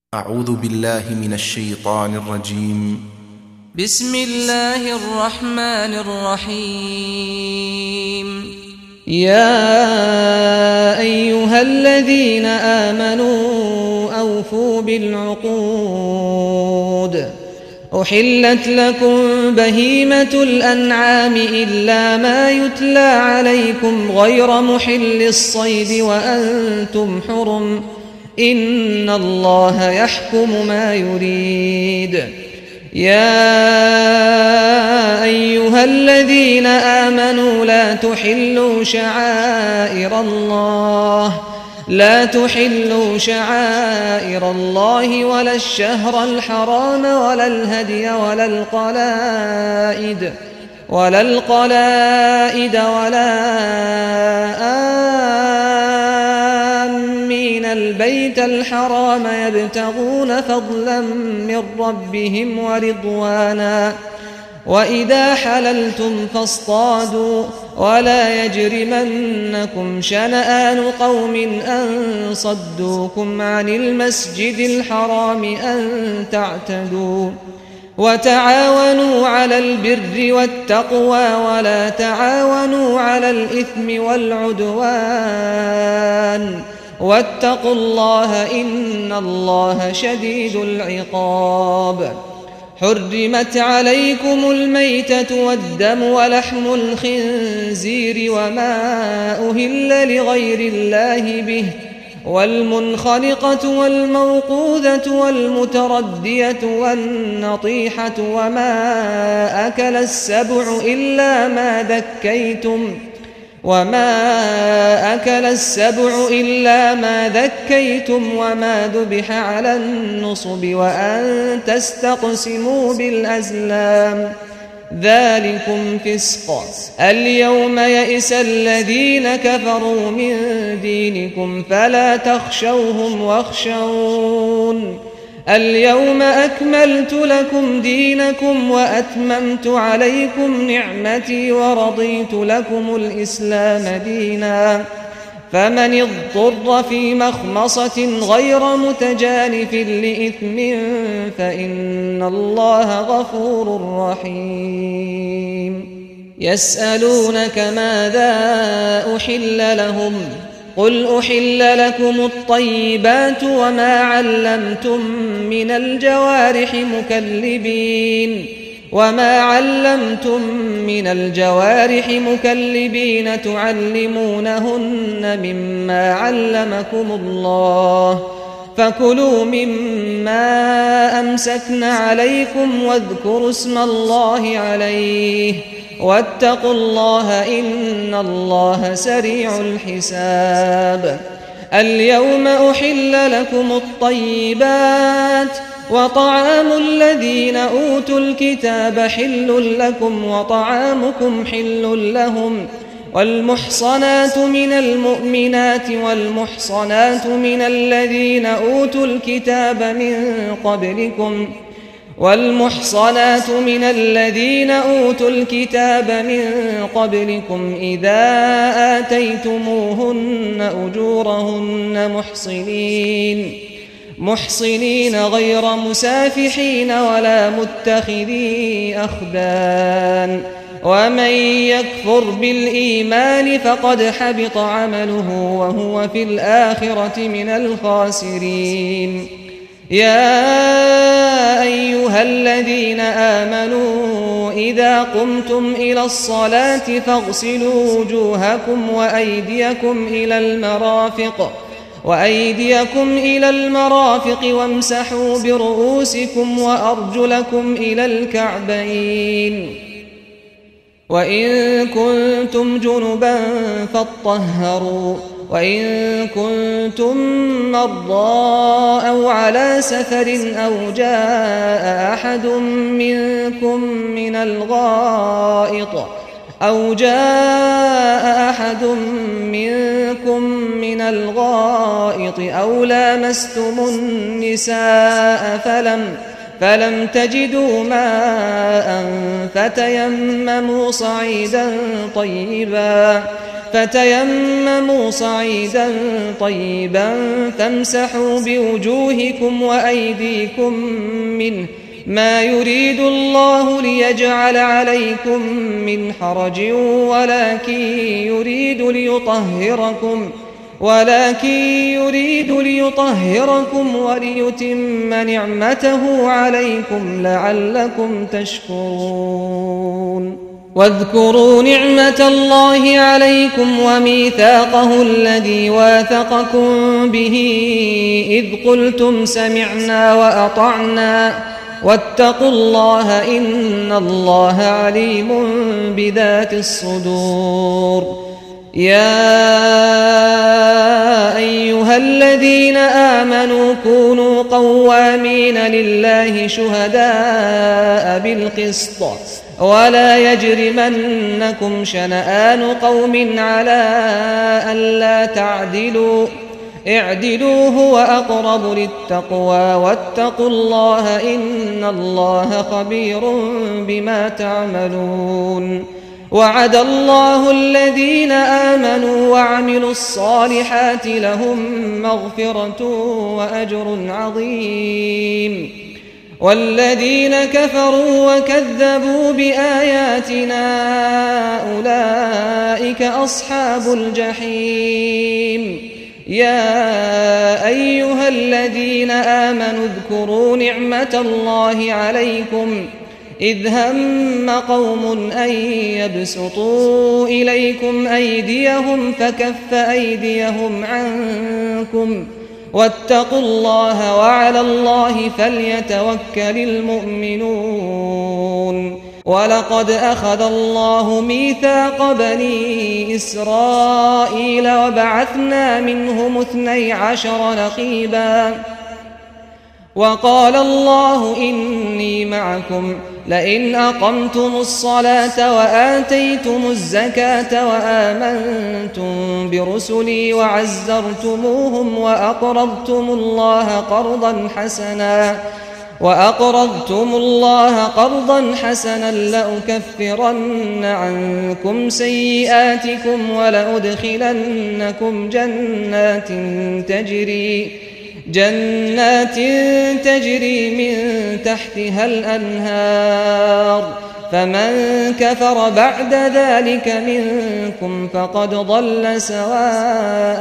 أعوذ بالله من الشيطان الرجيم. بسم الله الرحمن الرحيم. يا أيها الذين آمنوا أوفوا بالعقود. أحلت لكم بهيمة الأنعام إلا ما يتلى عليكم غير محل الصيد وأنتم حرم، إن الله يحكم ما يريد. يا أيها الذين آمنوا لا تحلوا شعائر الله ولا الشهر الحرام ولا الهدي ولا القلائد ولا آمين البيت الحرام يبتغون فضلا من ربهم ورضوانا، وإذا حللتم فاصطادوا، ولا يجرمنكم شنآن قوم أن صدوكم عن المسجد الحرام أن تعتدوا، وتعاونوا على البر والتقوى ولا تعاونوا على الإثم والعدوان، واتقوا الله إن الله شديد العقاب. حرمت عليكم الميتة والدم ولحم الخنزير وما أهل لغير الله به، والمنخنقة والموقوذة والمتردية والنطيحة وما أكل السبع إلا ما ذكيتم وما ذبح على النصب وأن تستقسموا بالأزلام، ذلكم فسق. اليوم يئس الذين كفروا من دينكم فلا تخشوهم واخشون. اليوم أكملت لكم دينكم وأتممت عليكم نعمتي ورضيت لكم الإسلام دينا، فمن اضطر في مخمصة غير متجانف لإثم فإن الله غفور رحيم. يسألونك ماذا أحل لهم؟ قل أحل لكم الطيبات وما علمتم من الجوارح مكلبين تعلمونهن مما علمكم الله، فكلوا مما أمسكن عليكم واذكروا اسم الله عليه، واتقوا الله إن الله سريع الحساب. اليوم أحل لكم الطيبات، وطعام الذين أوتوا الكتاب حل لكم وطعامكم حل لهم، والمحصنات من المؤمنات والمحصنات من الذين أوتوا الكتاب من قبلكم إذا آتيتموهن أجورهن محصنين غير مسافحين ولا متخذي أخدان، ومن يكفر بالإيمان فقد حبط عمله وهو في الآخرة من الخاسرين. يا أيها الذين آمنوا إذا قمتم إلى الصلاة فاغسلوا وجوهكم وأيديكم إلى المرافق وامسحوا برؤوسكم وأرجلكم إلى الكعبين، وإن كنتم جنبا فاطهروا، وإن كنتم مرضى أو على سفر أو جاء أحد منكم من الغائط أو لامستم النساء فلم تجدوا ماء فتيمموا صعيدا طيبا فتيمموا صعيدا طيبا فامسحوا بوجوهكم وأيديكم منه ما يريد الله ليجعل عليكم من حرج ولكن يريد ليطهركم وليتم نعمته عليكم لعلكم تشكرون واذكروا نعمة الله عليكم وميثاقه الذي واثقكم به إذ قلتم سمعنا وأطعنا واتقوا الله إن الله عليم بذات الصدور يا أيها الذين آمنوا كونوا قوامين لله شهداء بالقسط ولا يجرمنكم شنآن قوم على ألا تعدلوا اعدلوا هو أقرب للتقوى واتقوا الله إن الله خبير بما تعملون وعد الله الذين آمنوا وعملوا الصالحات لهم مغفرة وأجر عظيم والذين كفروا وكذبوا بآياتنا أولئك أصحاب الجحيم يا أيها الذين آمنوا اذكروا نعمة الله عليكم إذ هم قوم أن يبسطوا إليكم أيديهم فكف أيديهم عنكم واتقوا الله وعلى الله فليتوكل المؤمنون ولقد أخذ الله ميثاق بني إسرائيل وبعثنا منهم 12 نقيبا وقال الله إني معكم لئن أقمتم الصلاة وآتيتم الزكاة وآمنتم برسلي وعزرتموهم وأقرضتم الله قرضا حسنا لأكفرن عنكم سيئاتكم ولأدخلنكم جنات تجري من تحتها الأنهار فمن كفر بعد ذلك منكم فقد ضل سواء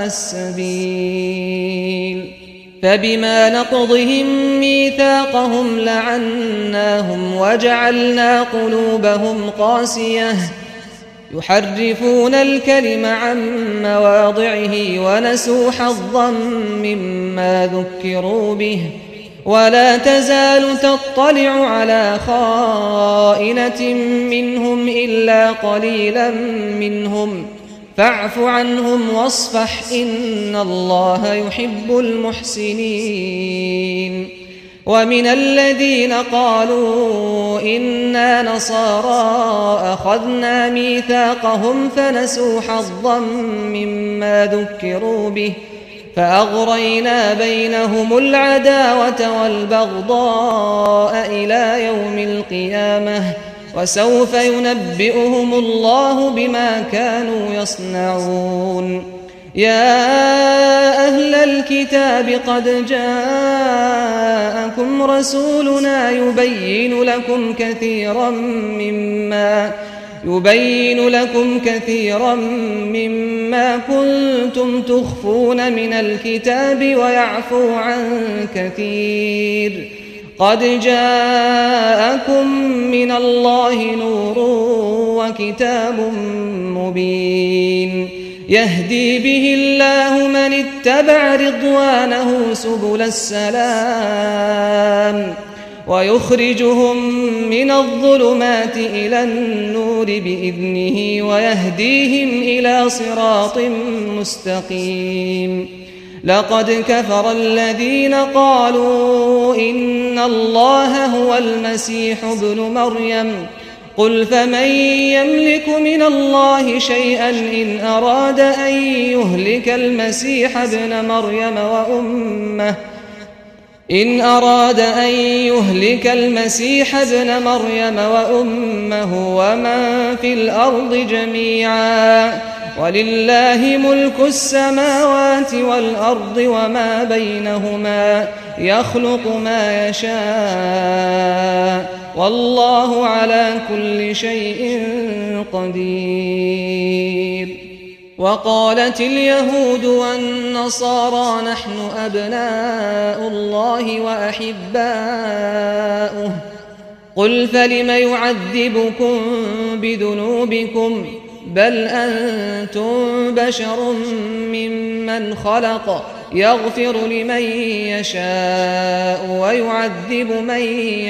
السبيل فبما نقضهم ميثاقهم لعناهم وجعلنا قلوبهم قاسية يحرفون الكلم عن مواضعه ونسوا حظا مما ذكروا به ولا تزال تطلع على خائنة منهم إلا قليلا منهم فاعف عنهم واصفح إن الله يحب المحسنين ومن الذين قالوا إنا نصارى أخذنا ميثاقهم فنسوا حظا مما ذكروا به فأغرينا بينهم العداوة والبغضاء إلى يوم القيامة وسوف ينبئهم الله بما كانوا يصنعون يا أهل الكتاب قد جاءكم رسولنا يبين لكم كثيرا مما كنتم تخفون من الكتاب ويعفو عن كثير قد جاءكم من الله نور وكتاب مبين يهدي به الله من اتبع رضوانه سبل السلام ويخرجهم من الظلمات إلى النور بإذنه ويهديهم إلى صراط مستقيم لقد كفر الذين قالوا إن الله هو المسيح ابن مريم قل فمن يملك من الله شيئا إن أراد أن يهلك المسيح ابن مريم وأمه ومن في الأرض جميعا ولله ملك السماوات والأرض وما بينهما يخلق ما يشاء والله على كل شيء قدير. وقالت اليهود والنصارى نحن أبناء الله وأحباؤه قل فلم يعذبكم بذنوبكم بل أنتم بشر ممن خلق يغفر لمن يشاء ويعذب من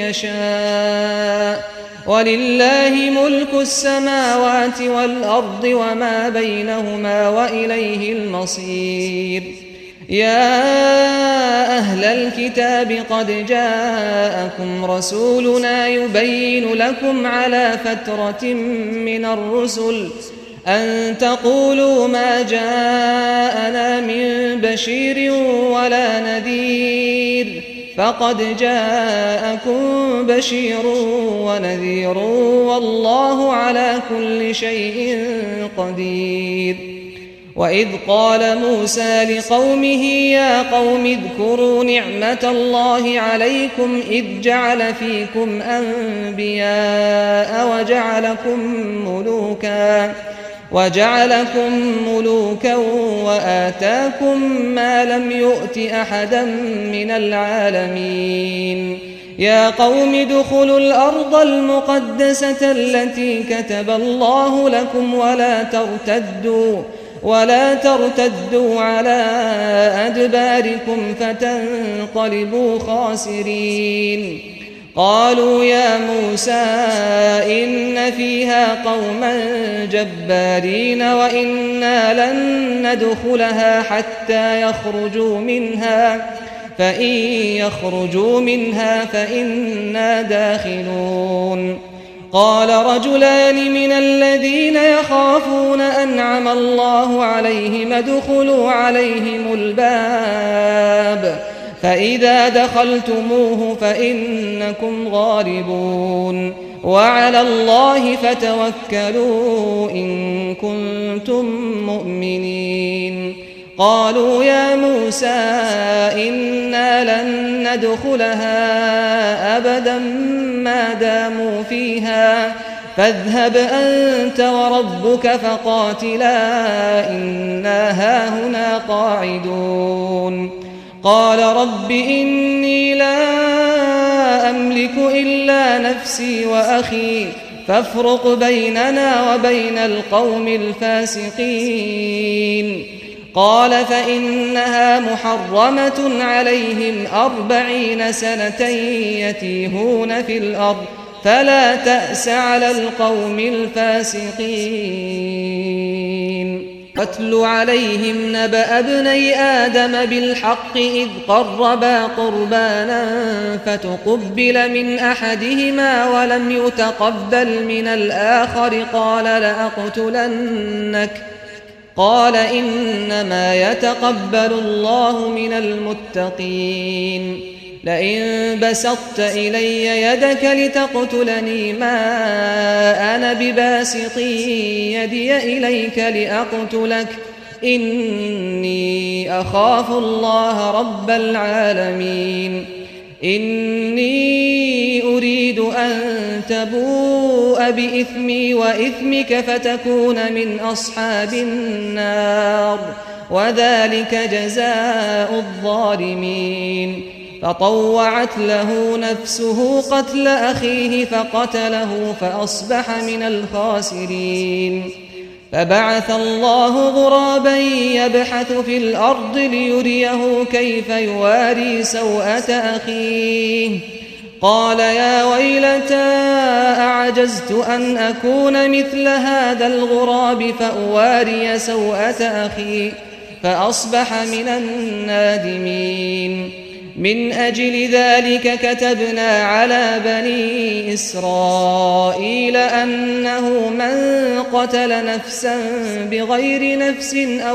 يشاء ولله ملك السماوات والأرض وما بينهما وإليه المصير. يا أهل الكتاب قد جاءكم رسولنا يبين لكم على فترة من الرسل أن تقولوا ما جاءنا من بشير ولا نذير فقد جاءكم بشير ونذير والله على كل شيء قدير. وإذ قال موسى لقومه يا قوم اذكروا نعمة الله عليكم إذ جعل فيكم أنبياء وجعلكم ملوكا وآتاكم ما لم يؤت أحدا من العالمين. يا قوم ادخلوا الأرض المقدسة التي كتب الله لكم ولا ترتدوا على أدباركم فتنقلبوا خاسرين. قالوا يا موسى إن فيها قوما جبارين وإنا لن ندخلها حتى يخرجوا منها فإن يخرجوا منها فإنا داخلون. قال رجلان من الذين يخافون أنعم الله عليهم ادخلوا عليهم الباب فإذا دخلتموه فإنكم غالبون وعلى الله فتوكلوا إن كنتم مؤمنين. قالوا يا موسى إنا لن ندخلها أبدا ما داموا فيها فاذهب أنت وربك فقاتلا إنا هاهنا قاعدون. قال رب إني لا أملك إلا نفسي وأخي فافرق بيننا وبين القوم الفاسقين. قال فإنها محرمة عليهم 40 سنة يتيهون في الأرض فلا تأس على القوم الفاسقين. واتل عليهم نبأ ابني آدم بالحق إذ قربا قربانا فتقبل من أحدهما ولم يتقبل من الآخر قال لأقتلنك قال إنما يتقبل الله من المتقين. لئن بسطت إلي يدك لتقتلني ما أنا بباسط يدي إليك لأقتلك إني أخاف الله رب العالمين. إني أريد أن تبوء بإثمي وإثمك فتكون من أصحاب النار وذلك جزاء الظالمين. فطوعت له نفسه قتل أخيه فقتله فأصبح من الخاسرين. فبعث الله غرابا يبحث في الأرض ليريه كيف يواري سوءة أخيه قال يا ويلتى أعجزت أن أكون مثل هذا الغراب فأواري سوءة أخي فأصبح من النادمين. من أجل ذلك كتبنا على بني إسرائيل أنه من قتل نفسا بغير نفس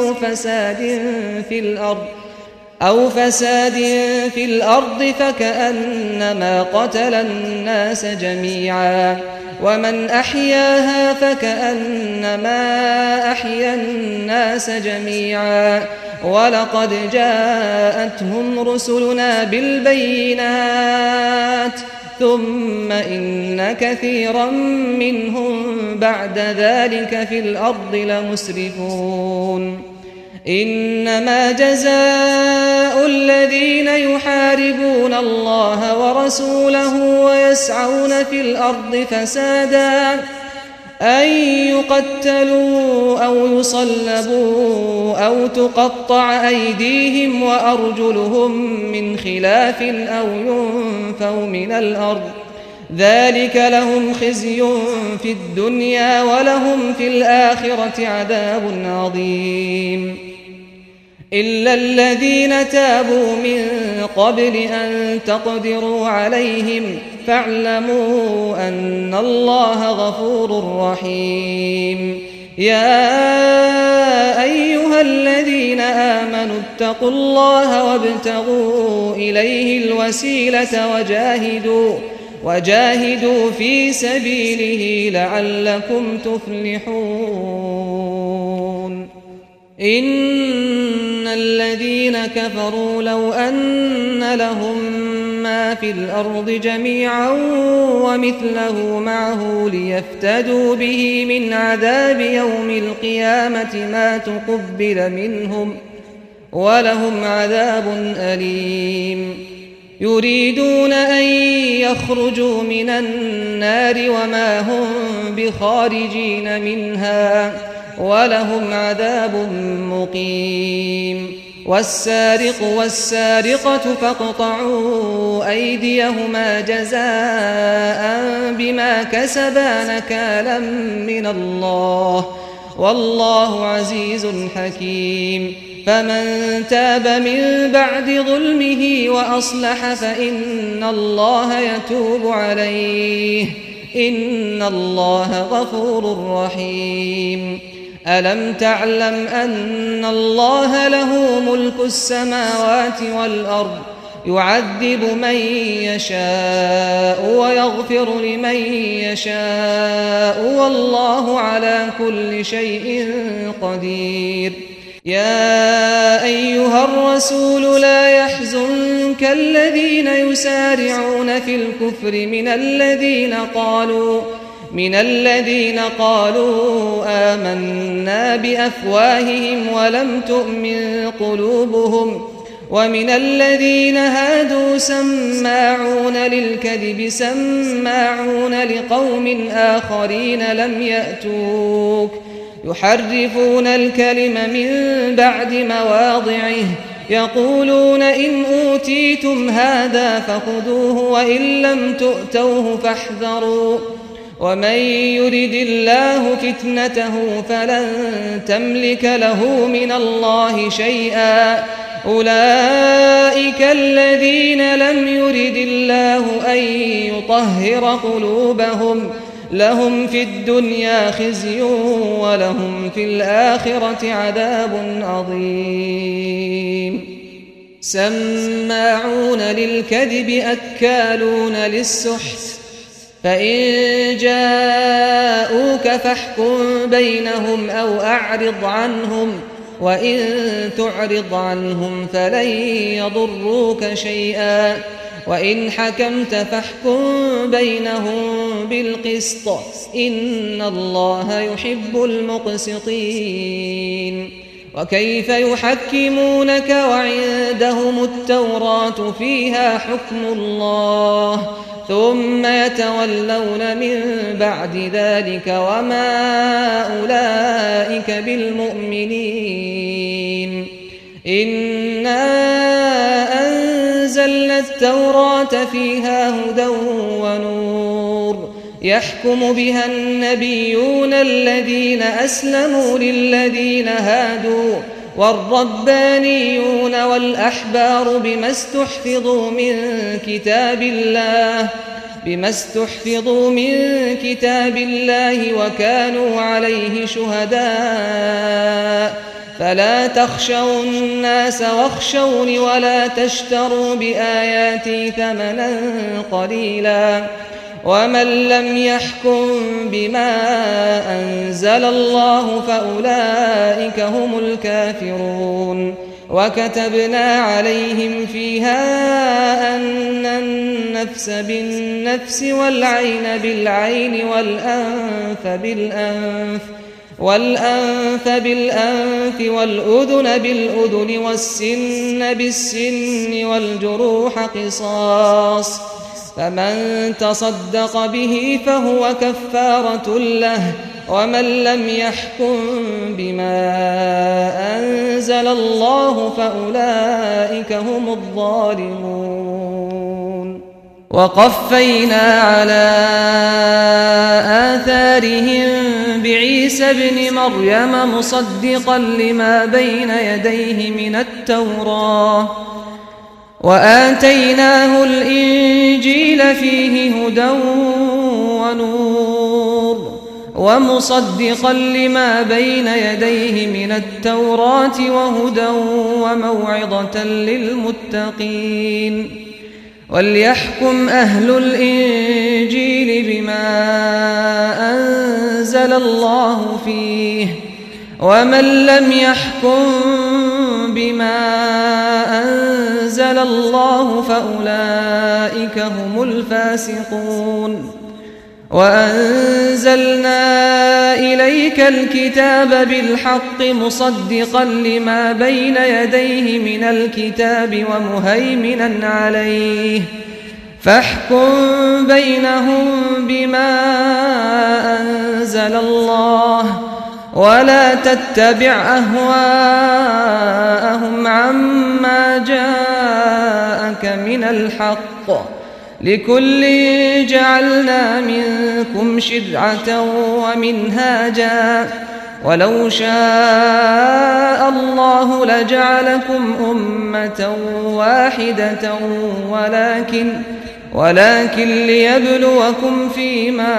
أو فساد في الأرض فكأنما قتل الناس جميعا ومن أحياها فكأنما أحيا الناس جميعا ولقد جاءتهم رسلنا بالبينات ثم إن كثيرا منهم بعد ذلك في الأرض لمسرفون إنما جزاء الذين يحاربون الله ورسوله ويسعون في الأرض فسادا أن يقتلوا أو يصلبوا أو تقطع أيديهم وأرجلهم من خلاف أو ينفوا من الأرض ذلك لهم خزي في الدنيا ولهم في الآخرة عذاب عظيم إلا الذين تابوا من قبل أن تقدروا عليهم فاعلموا أن الله غفور رحيم يا أيها الذين آمنوا اتقوا الله وابتغوا إليه الوسيلة وجاهدوا في سبيله لعلكم تفلحون إن الذين كفروا لو أن لهم ما في الأرض جميعا ومثله معه ليفتدوا به من عذاب يوم القيامة ما تقبل منهم ولهم عذاب أليم يريدون أن يخرجوا من النار وما هم بخارجين منها ولهم عذاب مقيم والسارق والسارقة فاقطعوا أيديهما جزاء بما كسبا نكالا من الله والله عزيز حكيم فمن تاب من بعد ظلمه وأصلح فإن الله يتوب عليه إن الله غفور رحيم ألم تعلم أن الله له ملك السماوات والأرض يعذب من يشاء ويغفر لمن يشاء والله على كل شيء قدير يا أيها الرسول لا يحزنك الذين يسارعون في الكفر من الذين قالوا آمنا بأفواههم ولم تؤمن قلوبهم ومن الذين هادوا سماعون للكذب سماعون لقوم آخرين لم يأتوك يحرفون الكلم من بعد مواضعه يقولون إن أوتيتم هذا فخذوه وإن لم تؤتوه فاحذروا ومن يرد الله فتنته فلن تملك له من الله شيئا أولئك الذين لم يرد الله أن يطهر قلوبهم لهم في الدنيا خزي ولهم في الآخرة عذاب عظيم سماعون للكذب أكالون للسحت فإن جاءوك فاحكم بينهم أو أعرض عنهم وإن تعرض عنهم فلن يضروك شيئا وإن حكمت فاحكم بينهم بالقسط إن الله يحب المقسطين وكيف يحكمونك وعندهم التوراة فيها حكم الله ثم يتولون من بعد ذلك وما أولئك بالمؤمنين إنا أنزلنا التوراة فيها هدى ونور يحكم بها النبيون الذين أسلموا للذين هادوا والربانيون والأحبار بما استحفظوا من كتاب الله وكانوا عليه شهداء فلا تخشوا الناس واخشوني ولا تشتروا بآياتي ثمنا قليلا ومن لم يحكم بما أنزل الله فأولئك هم الكافرون وكتبنا عليهم فيها أن النفس بالنفس والعين بالعين والأنف بالأنف والأذن بالأذن والسن بالسن والجروح قصاص فمن تصدق به فهو كفارة له ومن لم يحكم بما أنزل الله فأولئك هم الظالمون وقفينا على آثارهم بعيسى ابن مريم مصدقا لما بين يديه من التوراة وآتيناه الإنجيل فيه هدى ونور ومصدقا لما بين يديه من التوراة وهدى وموعظة للمتقين وليحكم أهل الإنجيل بما أنزل الله فيه ومن لم يحكم بما أنزل الله فأولئك هم الفاسقون وأنزلنا إليك الكتاب بالحق مصدقا لما بين يديه من الكتاب ومهيمنا عليه فاحكم بينهم بما أنزل الله ولا تتبع أهواءهم عما جاءك من الحق لكل جعلنا منكم شرعة ومنهاجا ولو شاء الله لجعلكم أمة واحدة ولكن ليبلوكم فيما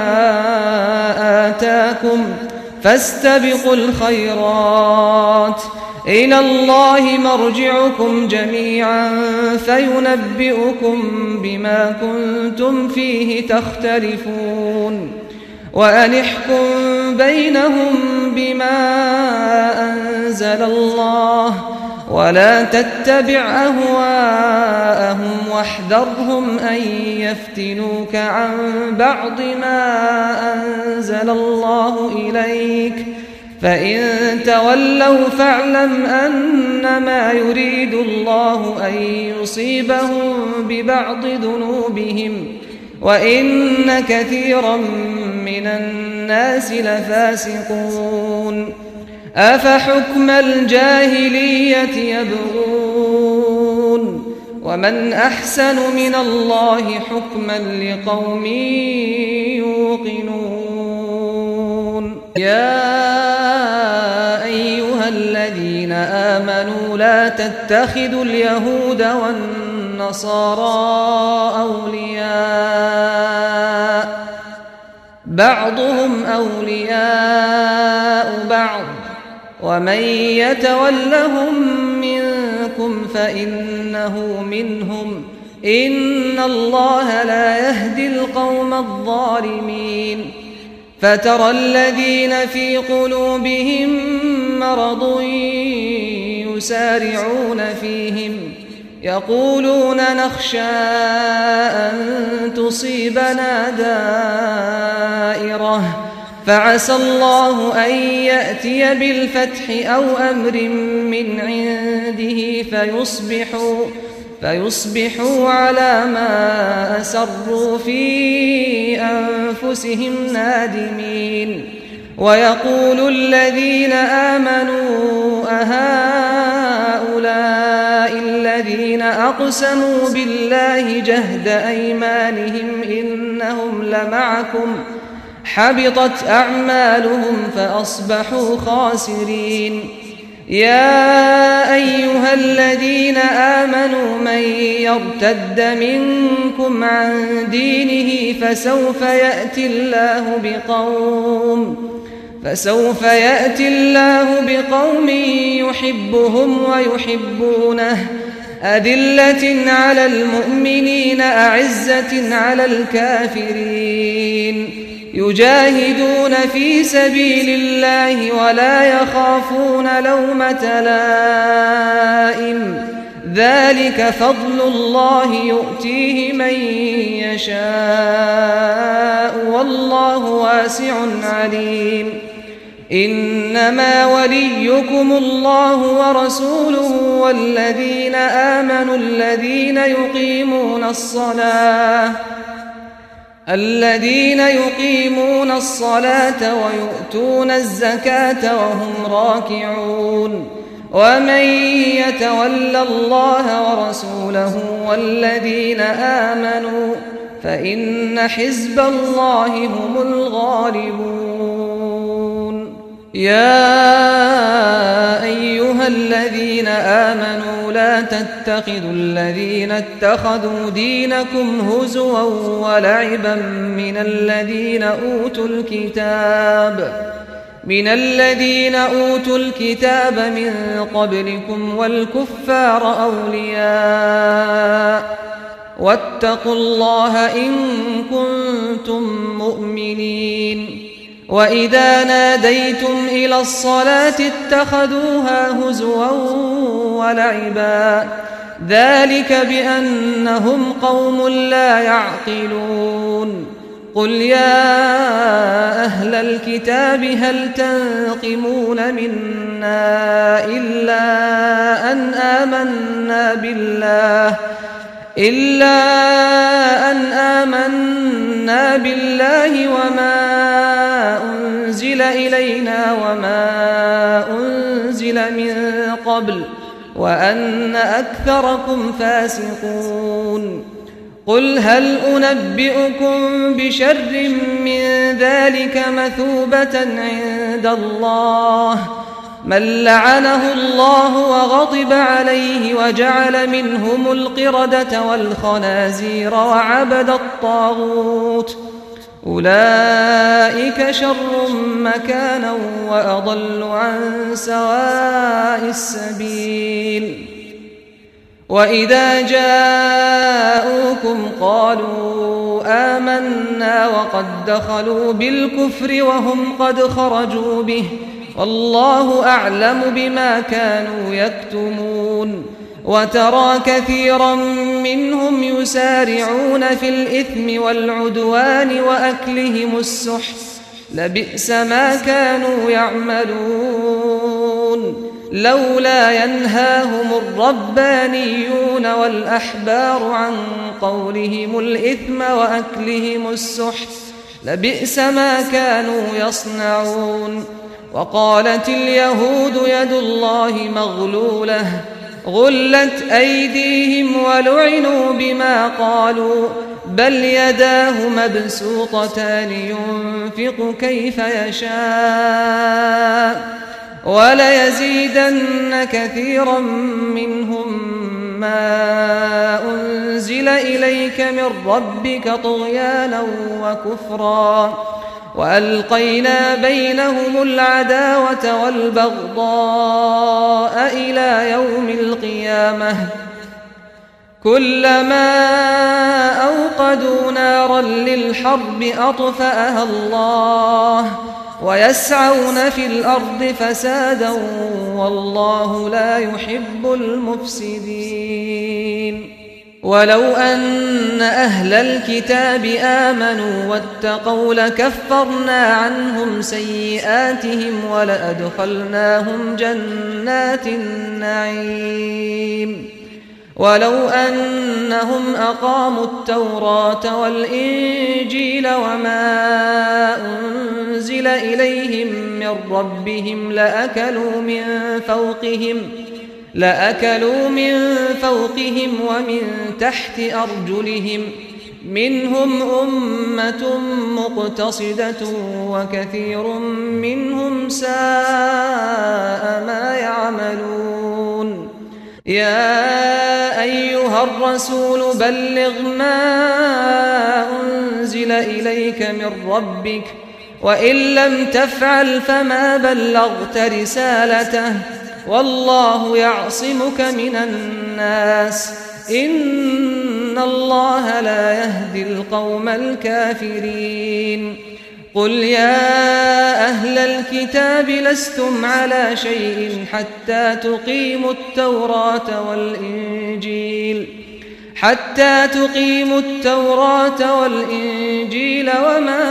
آتاكم فاستبقوا الخيرات إلى الله مرجعكم جميعا فينبئكم بما كنتم فيه تختلفون وأن احكم بينهم بما أنزل الله ولا تتبع أهواءهم واحذرهم أن يفتنوك عن بعض ما أنزل الله إليك فإن تولوا فاعلم أنما يريد الله أن يصيبهم ببعض ذنوبهم وإن كثيرا من الناس لفاسقون أفحكم الجاهلية يبغون ومن أحسن من الله حكما لقوم يوقنون يا أيها الذين آمنوا لا تتخذوا اليهود والنصارى أولياء بعضهم أولياء بعض ومن يتولهم منكم فإنه منهم إن الله لا يهدي القوم الظالمين فترى الذين في قلوبهم مرض يسارعون فيهم يقولون نخشى أن تصيبنا دائرة فعسى الله أن يأتي بالفتح أو أمر من عنده فيصبحوا على ما أسروا في أنفسهم نادمين ويقول الذين آمنوا أهؤلاء الذين أقسموا بالله جهد أيمانهم إنهم لمعكم حبطت أعمالهم فأصبحوا خاسرين يا أيها الذين آمنوا من يرتد منكم عن دينه فسوف يأتي الله بقوم يحبهم ويحبونه أذلة على المؤمنين أعزة على الكافرين يجاهدون في سبيل الله ولا يخافون لومة لائم ذلك فضل الله يؤتيه من يشاء والله واسع عليم إنما وليكم الله ورسوله والذين آمنوا الذين يقيمون الصلاة ويؤتون الزكاة وهم راكعون ومن يتول الله ورسوله والذين آمنوا فإن حزب الله هم الغالبون يا أيها الذين آمنوا لا تتخذوا الذين اتخذوا دينكم هزوا ولعبا من الذين أوتوا الكتاب من قبلكم والكفار أولياء واتقوا الله إن كنتم مؤمنين وإذا ناديتم إلى الصلاة اتخذوها هزوا ولعبا ذلك بأنهم قوم لا يعقلون قل يا أهل الكتاب هل تنقمون منا إلا أن آمنا بالله وما أنزل إلينا وما أنزل من قبل وأن أكثركم فاسقون قل هل أنبئكم بشر من ذلك مثوبة عند الله من لعنه الله وغضب عليه وجعل منهم القردة والخنازير وعبد الطاغوت أولئك شر مكانا وأضل عن سواء السبيل وإذا جاءوكم قالوا آمنا وقد دخلوا بالكفر وهم قد خرجوا به والله أعلم بما كانوا يكتمون وترى كثيرا منهم يسارعون في الإثم والعدوان وأكلهم السحت لبئس ما كانوا يعملون لولا ينهاهم الربانيون والأحبار عن قولهم الإثم وأكلهم السحت لبئس ما كانوا يصنعون وقالت اليهود يد الله مغلولة غلت أيديهم ولعنوا بما قالوا بل يداه مبسوطتان ينفق كيف يشاء وليزيدن كثيرا منهم ما أنزل إليك من ربك طغيانا وكفرا وألقينا بينهم العداوة والبغضاء إلى يوم القيامة كلما أوقدوا نارا للحرب أطفأها الله ويسعون في الأرض فسادا والله لا يحب المفسدين ولو أن أهل الكتاب آمنوا واتقوا لكفرنا عنهم سيئاتهم ولأدخلناهم جنات النعيم ولو أنهم أقاموا التوراة والإنجيل وما أنزل إليهم من ربهم لأكلوا من فوقهم ومن تحت أرجلهم منهم أمة مقتصدة وكثير منهم ساء ما يعملون يا أيها الرسول بلغ ما أنزل إليك من ربك وإن لم تفعل فما بلغت رسالته والله يعصمك من الناس إن الله لا يهدي القوم الكافرين قل يا أهل الكتاب لستم على شيء حتى تقيموا التوراة والإنجيل وما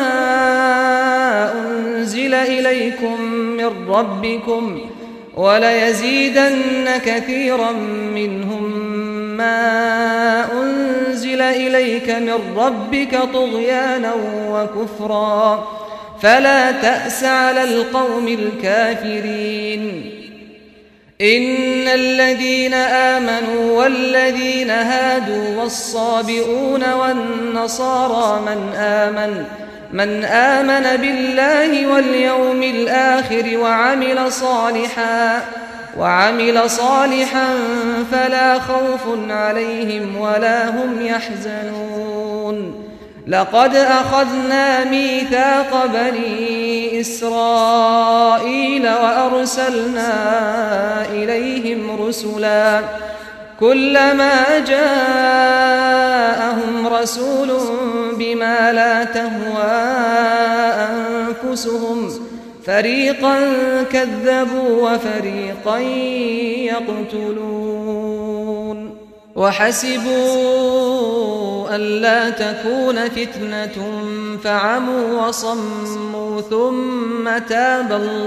أنزل إليكم من ربكم وليزيدن كثيرا منهم ما أنزل إليك من ربك طغيانا وكفرا فلا تأس على القوم الكافرين إن الذين آمنوا والذين هادوا والصابئون والنصارى من آمن بالله واليوم الآخر وعمل صالحا فلا خوف عليهم ولا هم يحزنون لقد أخذنا ميثاق بني إسرائيل وأرسلنا إليهم رسلا كلما جاءهم رسول بما لا تهوى أنفسهم فريقا كذبوا وفريقا يقتلون وحسبوا ألا تكون فتنة فعموا وصموا ثم تاب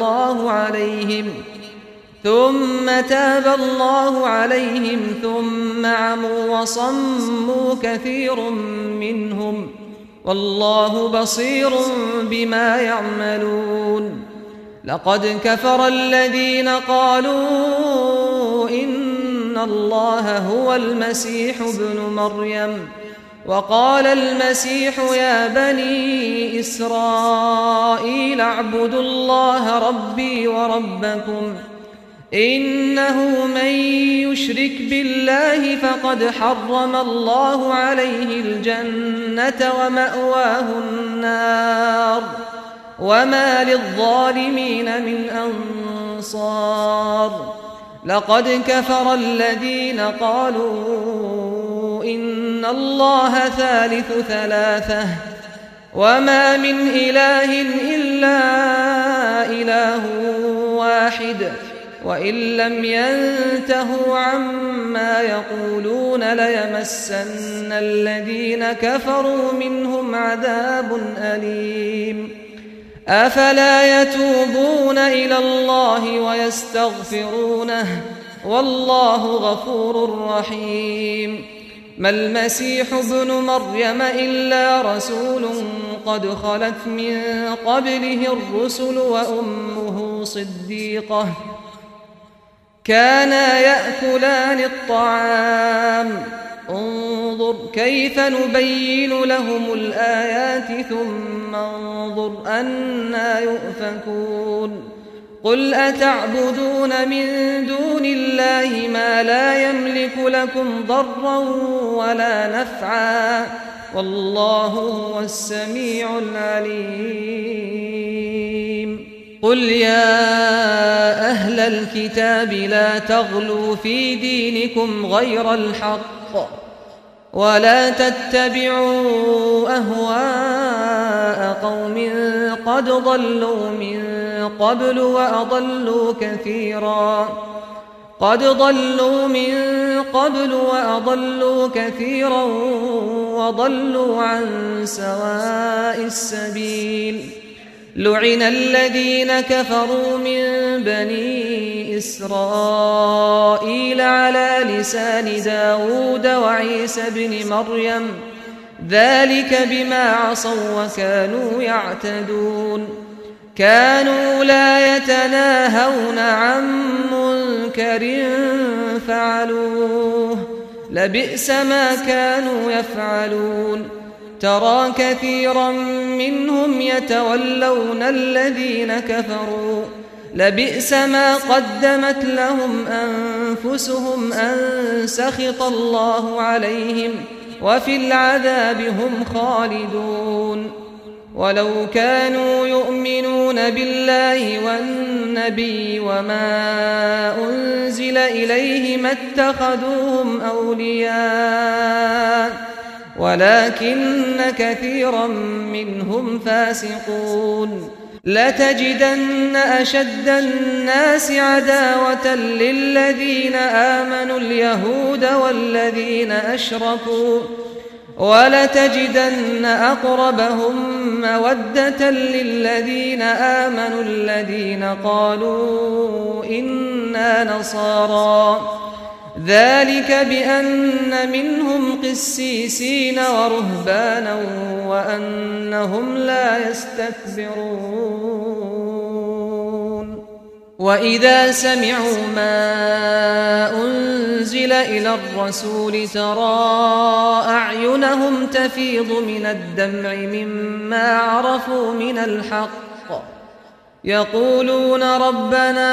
الله عليهم ثم عموا وصموا كثير منهم والله بصير بما يعملون لقد كفر الذين قالوا إن الله هو المسيح ابن مريم وقال المسيح يا بني إسرائيل اعبدوا الله ربي وربكم إنه من يشرك بالله فقد حرم الله عليه الجنة ومأواه النار وما للظالمين من أنصار لقد كفر الذين قالوا إن الله ثالث ثلاثة وما من إله إلا إله واحد وإن لم ينتهوا عما يقولون ليمسن الذين كفروا منهم عذاب أليم أفلا يتوبون إلى الله ويستغفرونه والله غفور رحيم ما المسيح ابن مريم إلا رسول قد خلت من قبله الرسل وأمه صديقة كانا يأكلان الطعام انظر كيف نبين لهم الآيات ثم انظر أنى يؤفكون قل أتعبدون من دون الله ما لا يملك لكم ضرا ولا نفعا والله هو السميع العليم قل يا أهل الكتاب لا تغلوا في دينكم غير الحق ولا تتبعوا أهواء قوم قد ضلوا من قبل وأضلوا كثيرا وضلوا عن سواء السبيل لعن الذين كفروا من بني إسرائيل على لسان داود وعيسى بن مريم ذلك بما عصوا وكانوا يعتدون كانوا لا يتناهون عن منكر فعلوه لبئس ما كانوا يفعلون ترى كثيرا منهم يتولون الذين كفروا لبئس ما قدمت لهم أنفسهم أن سخط الله عليهم وفي العذاب هم خالدون ولو كانوا يؤمنون بالله والنبي وما أنزل إليه ما اتخذوهم أولياء ولكن كثيرا منهم فاسقون لتجدن أشد الناس عداوة للذين آمنوا اليهود والذين أشركوا ولتجدن أقربهم مودة للذين آمنوا الذين قالوا إنا نصارى ذلك بأن منهم قسيسين ورهبانا وأنهم لا يستكبرون وإذا سمعوا ما أنزل إلى الرسول ترى أعينهم تفيض من الدمع مما عرفوا من الحق يقولون ربنا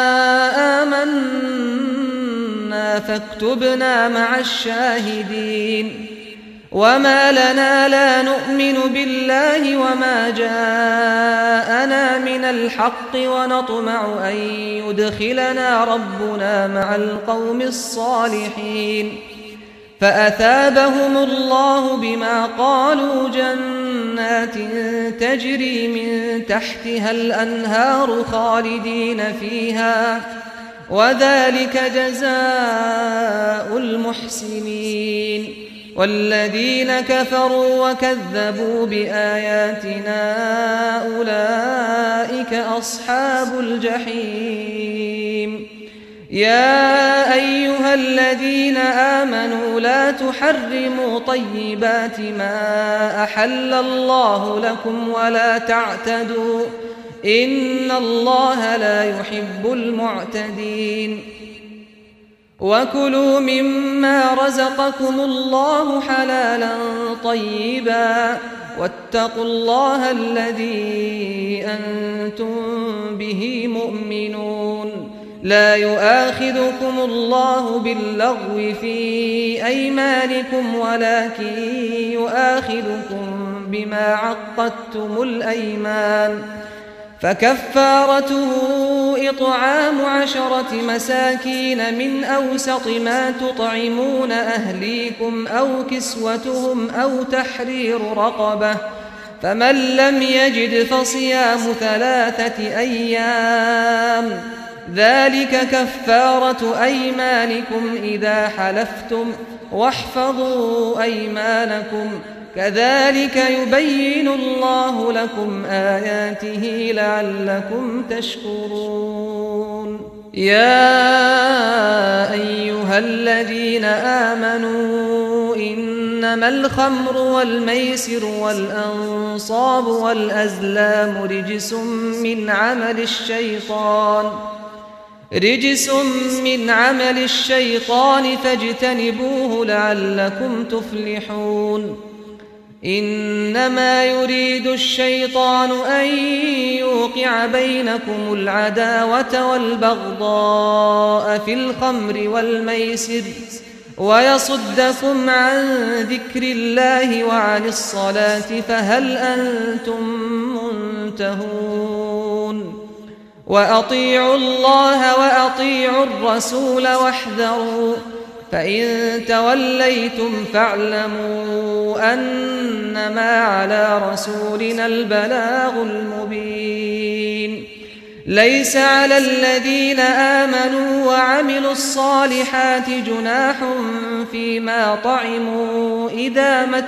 آمنا فاكتبنا مع الشاهدين وما لنا لا نؤمن بالله وما جاءنا من الحق ونطمع أن يدخلنا ربنا مع القوم الصالحين فأثابهم الله بما قالوا جنات تجري من تحتها الأنهار خالدين فيها وذلك جزاء المحسنين والذين كفروا وكذبوا بآياتنا أولئك أصحاب الجحيم يا أيها الذين آمنوا لا تحرموا طيبات ما أحل الله لكم ولا تعتدوا إن الله لا يحب المعتدين وكلوا مما رزقكم الله حلالا طيبا واتقوا الله الذي أنتم به مؤمنون لا يؤاخذكم الله باللغو في أيمانكم ولكن يؤاخذكم بما عقدتم الأيمان فكفارته إطعام 10 مساكين من أوسط ما تطعمون أهليكم أو كسوتهم أو تحرير رقبة فمن لم يجد فصيام 3 أيام ذلك كفارة أيمانكم إذا حلفتم واحفظوا أيمانكم كذلك يبين الله لكم آياته لعلكم تشكرون يا أيها الذين آمنوا إنما الخمر والميسر والأنصاب والأزلام رجس من عمل الشيطان فاجتنبوه لعلكم تفلحون إنما يريد الشيطان أن يوقع بينكم العداوة والبغضاء في الخمر والميسر ويصدكم عن ذكر الله وعن الصلاة فهل أنتم منتهون وأطيعوا الله وأطيعوا الرسول واحذروا فإن توليتم فاعلموا أنما على رسولنا البلاغ المبين ليس على الذين آمنوا وعملوا الصالحات جناح فيما طعموا إذا ما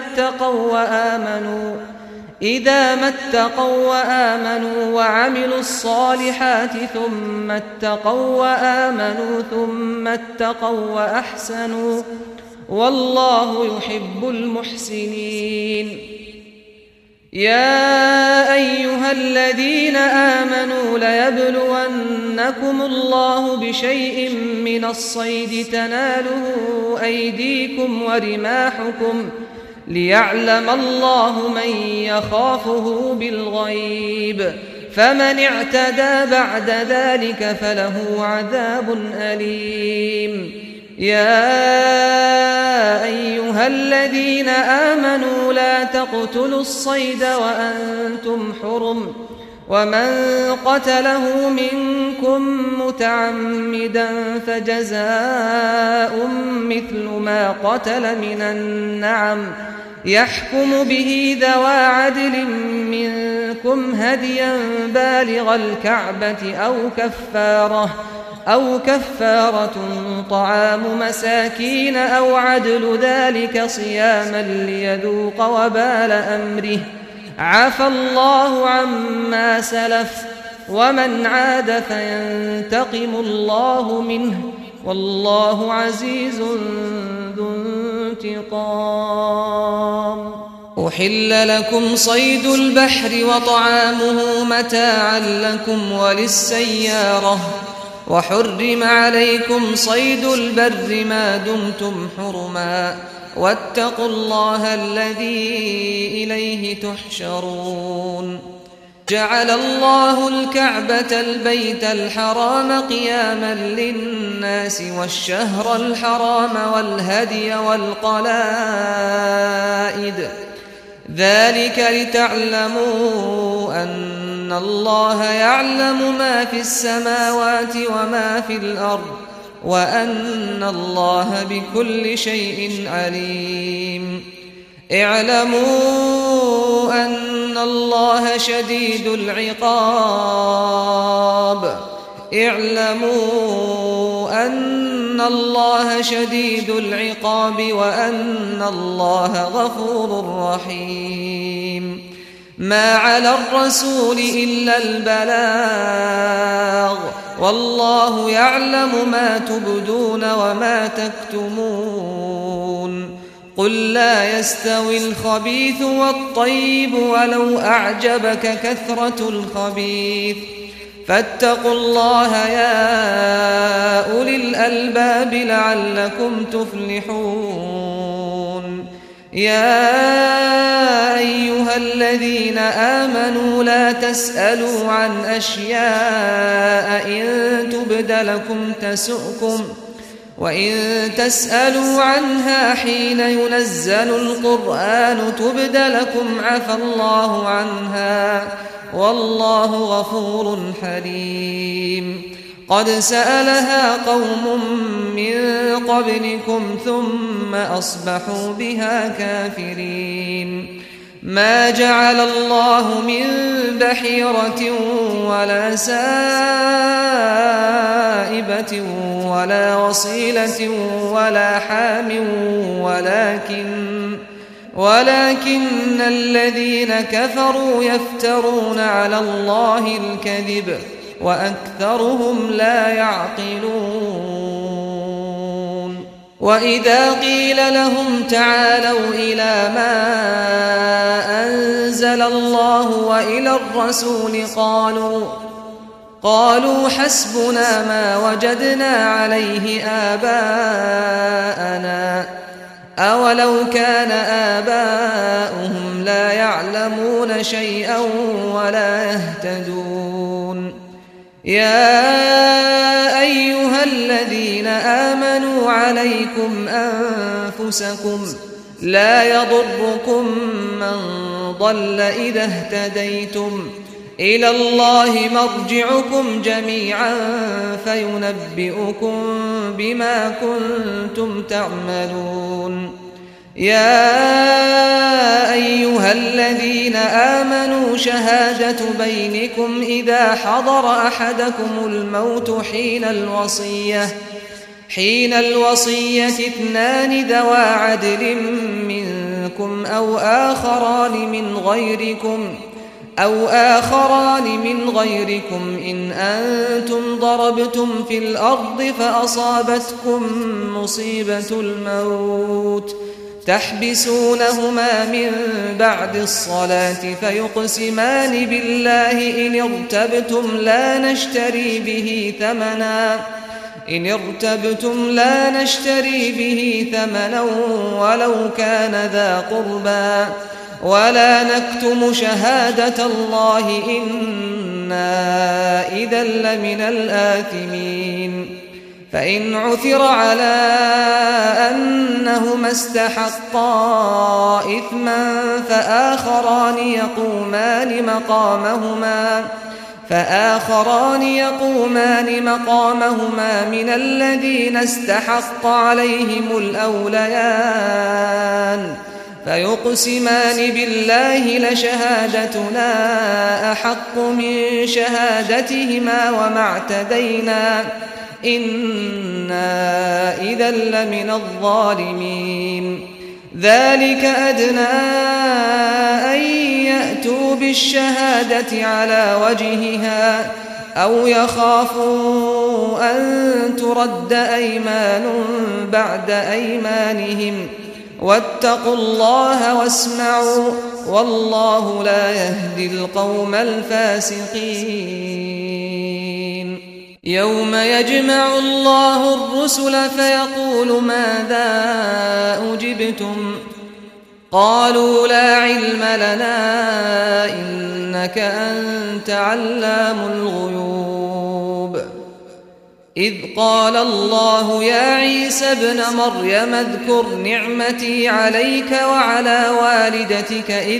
اتقوا وآمنوا وعملوا الصالحات ثم اتقوا وآمنوا ثم اتقوا وأحسنوا والله يحب المحسنين يا أيها الذين آمنوا ليبلونكم الله بشيء من الصيد تناله أيديكم ورماحكم ليعلم الله من يخافه بالغيب فمن اعتدى بعد ذلك فله عذاب أليم يا أيها الذين آمنوا لا تقتلوا الصيد وأنتم حرم ومن قتله منكم متعمدا فجزاء مثل ما قتل من النعم يحكم به ذوى عدل منكم هديا بالغ الكعبة أو كفارة طعام مساكين أو عدل ذلك صياما ليذوق وبال أمره عفى الله عما سلف ومن عاد فينتقم الله منه والله عزيز ذو انتقام. أحل لكم صيد البحر وطعامه متاعا لكم وللسيارة وحرم عليكم صيد البر ما دمتم حرما واتقوا الله الذي إليه تحشرون. جعل الله الكعبة البيت الحرام قياما للناس والشهر الحرام والهدي والقلائد ذلك لتعلموا أن الله يعلم ما في السماوات وما في الأرض وأن الله بكل شيء عليم. اعلموا أن الله شديد العقاب وأن الله غفور رحيم. ما على الرسول إلا البلاغ والله يعلم ما تبدون وما تكتمون. قل لا يستوي الخبيث والطيب ولو أعجبك كثرة الخبيث فاتقوا الله يا أولي الألباب لعلكم تفلحون. يا أيها الذين آمنوا لا تسألوا عن أشياء إن تبد لكم تسؤكم وإن تسألوا عنها حين ينزل القرآن تبد لكم عفى الله عنها والله غفور حليم. قد سألها قوم من قبلكم ثم أصبحوا بها كافرين. ما جعل الله من بحيرة ولا سائبة ولا وصيلة ولا حام ولكن الذين كفروا يفترون على الله الكذب وأكثرهم لا يعقلون. وإذا قيل لهم تعالوا إلى ما أنزل الله وإلى الرسول قالوا حسبنا ما وجدنا عليه آباءنا أولو كان آباؤهم لا يعلمون شيئا ولا يهتدون. يا أيها الذين آمنوا عليكم أنفسكم لا يضركم من ضل إذا اهتديتم إلى الله مرجعكم جميعا فينبئكم بما كنتم تعملون. يا أيها الذين آمنوا شهادة بينكم إذا حضر أحدكم الموت حين الوصية 2 ذوى عدل منكم أو آخران من غيركم إن أنتم ضربتم في الأرض فأصابتكم مصيبة الموت تحبسونهما من بعد الصلاة فيقسمان بالله إن ارتبتم لا نشتري به ثمنا ولو كان ذا قربى ولا نكتم شهادة الله إنا إذا لمن الآثمين. فإن عثر على أنهما استحقا إثما فآخران يقومان مقامهما من الذين استحق عليهم الأوليان فيقسمان بالله لشهادتنا أحق من شهادتهما وما اعتدينا إنا إذا لمن الظالمين. ذلك أدنى أن يأتوا بالشهادة على وجهها أو يخافوا أن ترد أيمان بعد أيمانهم واتقوا الله واسمعوا والله لا يهدي القوم الفاسقين. يوم يجمع الله الرسل فيقول ماذا أجبتم قالوا لا علم لنا إنك أنت علام الغيوب. إذ قال الله يا عيسى ابن مريم اذكر نعمتي عليك وعلى والدتك إذ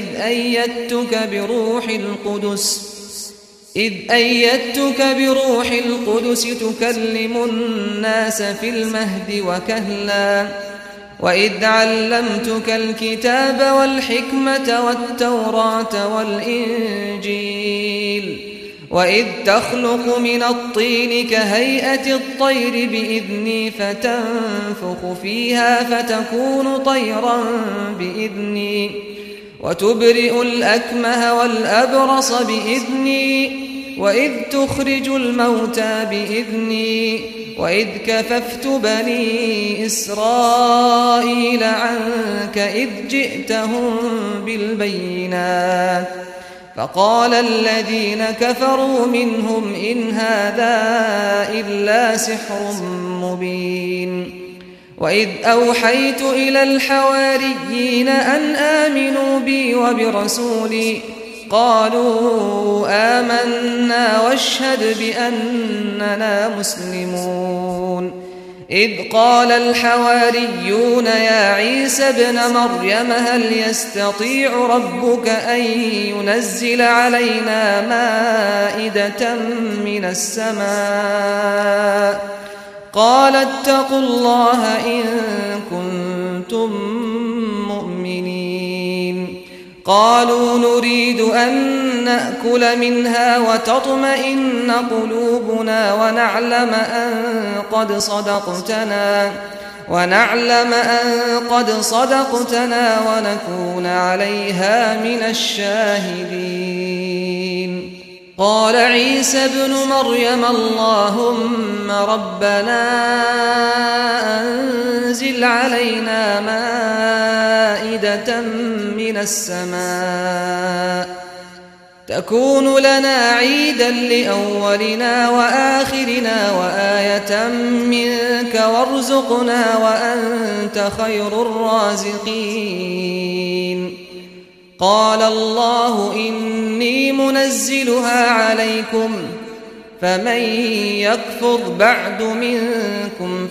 أيدتك بروح القدس تكلم الناس في المهد وكهلا وإذ علمتك الكتاب والحكمة والتوراة والإنجيل وإذ تخلق من الطين كهيئة الطير بإذني فتنفخ فيها فتكون طيرا بإذني وتبرئ الأكمه والأبرص بإذني وإذ تخرج الموتى بإذني وإذ كففت بني إسرائيل عنك إذ جئتهم بالبينات فقال الذين كفروا منهم إن هذا إلا سحر مبين. وإذ أوحيت إلى الحواريين أن آمنوا بي وبرسولي قالوا آمنا واشهد بأننا مسلمون. إذ قال الحواريون يا عيسى ابن مريم هل يستطيع ربك أن ينزل علينا مائدة من السماء قال اتقوا الله إن كنتم مؤمنين. قالوا نريد أن نأكل منها وتطمئن قلوبنا ونعلم أن قد صدقتنا ونكون عليها من الشاهدين. قال عيسى ابن مريم اللهم ربنا أنزل علينا مائدة من السماء تكون لنا عيدا لأولنا وآخرنا وآية منك وارزقنا وأنت خير الرازقين. قال الله إني منزلها عليكم فمن يكفر بعد منكم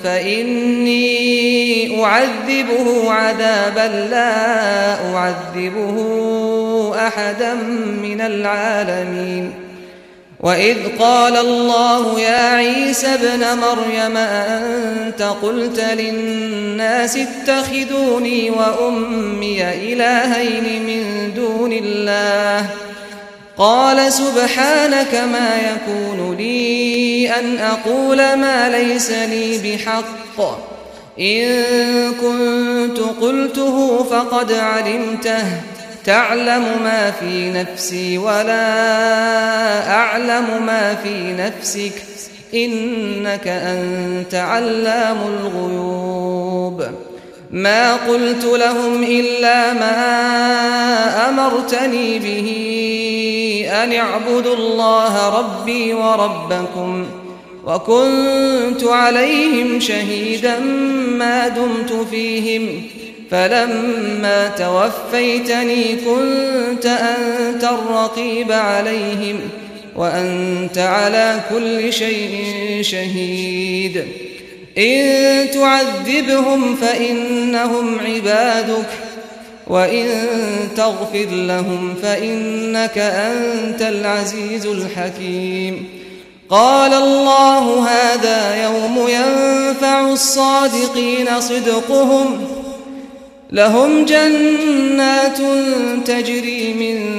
فإني أعذبه عذابا لا أعذبه أحدا من العالمين. وإذ قال الله يا عيسى ابن مريم أأنت قلت للناس اتخذوني وأمي إلهين من دون الله قال سبحانك ما يكون لي أن أقول ما ليس لي بحق إن كنت قلته فقد علمته تعلم ما في نفسي ولا أعلم ما في نفسك إنك أنت علام الغيوب. ما قلت لهم إلا ما أمرتني به أن اعبدوا الله ربي وربكم وكنت عليهم شهيدا ما دمت فيهم فلما توفيتني كنت أنت الرقيب عليهم وأنت على كل شيء شهيد. إن تعذبهم فإنهم عبادك وإن تغفر لهم فإنك أنت العزيز الحكيم. قال الله هذا يوم ينفع الصادقين صدقهم لهم جنات تجري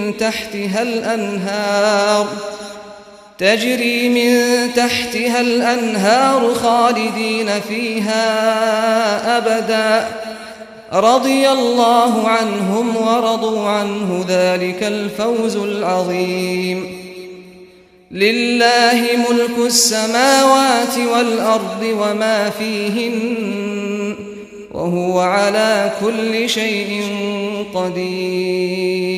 من تحتها الأنهار خالدين فيها أبدا رضي الله عنهم ورضوا عنه ذلك الفوز العظيم. لله ملك السماوات والأرض وما فيهن وهو على كل شيء قدير.